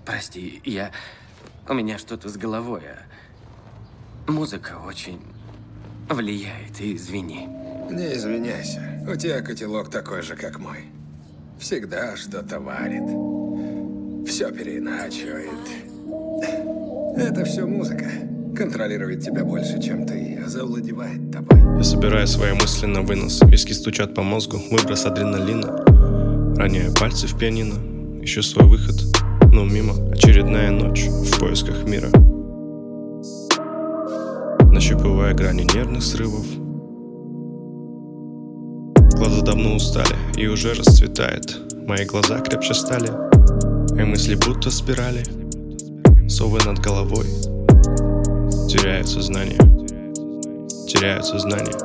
Прости, у меня что-то с головой, музыка очень влияет, извини. Не извиняйся. У тебя котелок такой же, как мой. Всегда что-то варит. Все переиначивает. Это все музыка. Контролирует тебя больше, чем ты, завладевает тобой. Я собираю свои мысли на вынос. Виски стучат по мозгу, выброс адреналина. Роняю пальцы в пианино. Ищу свой выход, но мимо. Очередная ночь в поисках мира. Нащупывая грани нервных срывов. Глаза давно устали и уже расцветает. Мои глаза крепче стали, и мысли будто спирали. Совы над головой теряют сознание. Теряют сознание.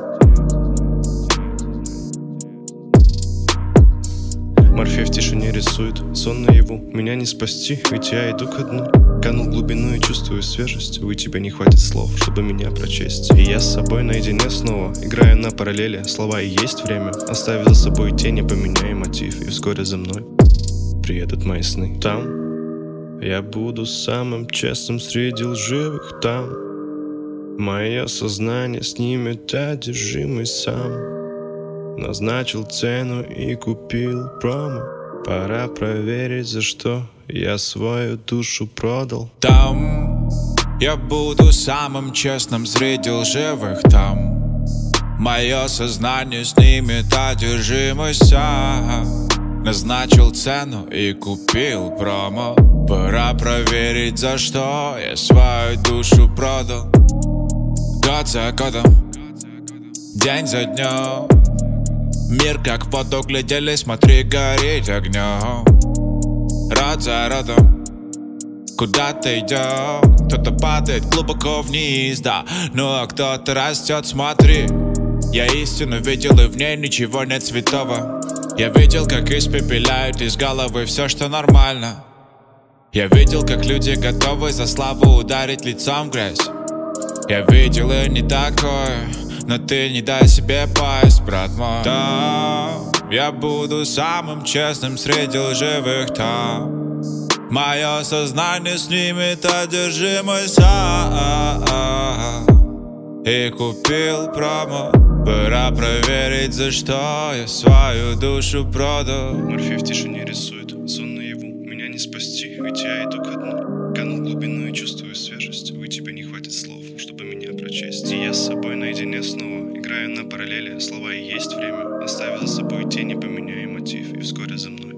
Морфей в тишине рисует сон наяву. Меня не спасти, ведь я иду ко дну. Канул в глубину и чувствую свежесть. У тебя не хватит слов, чтобы меня прочесть. И я с собой наедине снова. Играю на параллели, слова и есть время. Оставив за собой тени, поменяю мотив. И вскоре за мной приедут мои сны. Там я буду самым честным среди лживых. Там мое сознание снимет одержимость сам. Назначил цену и купил промо. Пора проверить, за что я свою душу продал. Там я буду самым честным среди лживых. Там мое сознание снимет одержимость. Назначил цену и купил промо. Пора проверить, за что я свою душу продал. Год за годом, день за днем. Мир как в воду глядели, смотри, гореть огнем. Род за родом, куда-то идем. Кто-то падает глубоко вниз, да, ну а кто-то растет, смотри. Я истину видел, и в ней ничего нет святого. Я видел, как испепеляют из головы все, что нормально. Я видел, как люди готовы за славу ударить лицом в грязь. Я видел и не такое, но ты не дай себе пасть, брат мой. Там я буду самым честным среди лживых. Там мое сознание снимет одержимость. И купил промо. Пора проверить, за что я свою душу продал. Морфей в тишине рисует сон наяву. Меня не спасти, ведь я иду ко дну. Канул в глубину и чувствую свежесть. У тебя не хватит слов, чтобы меня прочесть. И я с собой наедине снова. Играю на параллели, слова и есть время. Оставил за собой тени, поменяю мотив. И вскоре за мной